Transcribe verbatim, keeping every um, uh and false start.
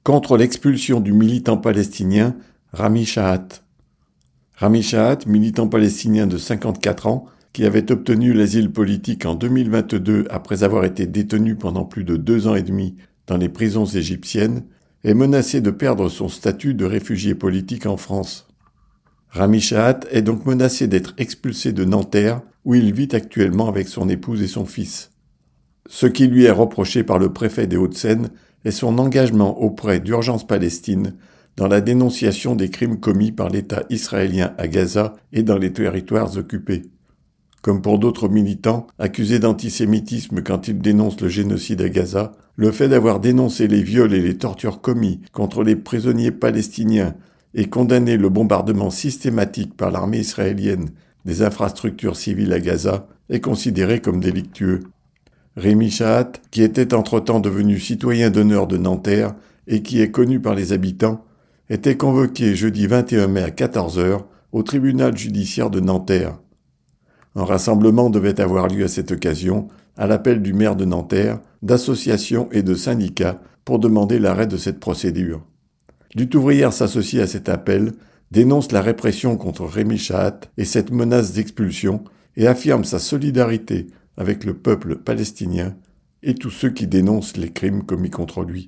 contre l'expulsion du militant palestinien Rami Shahat. Rami Shahat, militant palestinien de cinquante-quatre ans, qui avait obtenu l'asile politique en deux mille vingt-deux après avoir été détenu pendant plus de deux ans et demi dans les prisons égyptiennes, est menacé de perdre son statut de réfugié politique en France. Rami Shahat est donc menacé d'être expulsé de Nanterre, où il vit actuellement avec son épouse et son fils. Ce qui lui est reproché par le préfet des Hauts-de-Seine est son engagement auprès d'Urgence Palestine dans la dénonciation des crimes commis par l'État israélien à Gaza et dans les territoires occupés. Comme pour d'autres militants accusés d'antisémitisme quand ils dénoncent le génocide à Gaza, le fait d'avoir dénoncé les viols et les tortures commis contre les prisonniers palestiniens et condamné le bombardement systématique par l'armée israélienne des infrastructures civiles à Gaza est considéré comme délictueux. Rami Shahat, qui était entre-temps devenu citoyen d'honneur de Nanterre et qui est connu par les habitants, était convoqué jeudi vingt et un mai à quatorze heures au tribunal judiciaire de Nanterre. Un rassemblement devait avoir lieu à cette occasion, à l'appel du maire de Nanterre, d'associations et de syndicats pour demander l'arrêt de cette procédure. Lutte ouvrière s'associe à cet appel, dénonce la répression contre Rami Shahat et cette menace d'expulsion et affirme sa solidarité avec le peuple palestinien et tous ceux qui dénoncent les crimes commis contre lui.